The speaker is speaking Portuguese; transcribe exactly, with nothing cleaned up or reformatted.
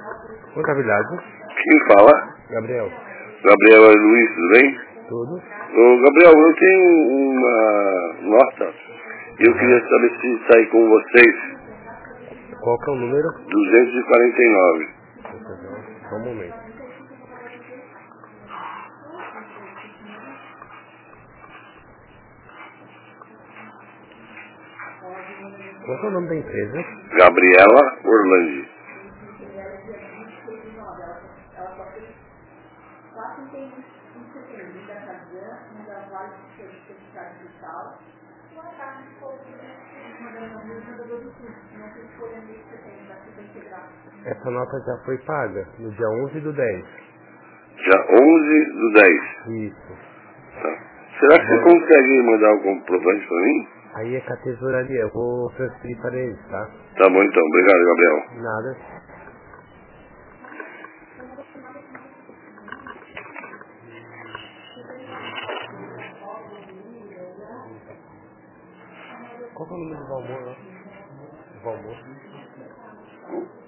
Contabilidade. Quem fala? Gabriel. Gabriel é Luiz, tudo bem? Tudo. Ô, Gabriel, eu tenho uma nota e eu queria saber se sair com vocês. Qual que é o número? duzentos e quarenta e nove. Só um momento. Qual que é o nome da empresa? Gabriela Orlandi. Essa nota já foi paga no dia onze do dez. Dia onze do dez. Isso. Tá. Será que você consegue mandar o comprovante para mim? Aí é com a tesouraria, eu vou transferir para eles, tá? Tá bom então, obrigado, Gabriel. Nada. Qual que é o número do Valmor lá? Valmor.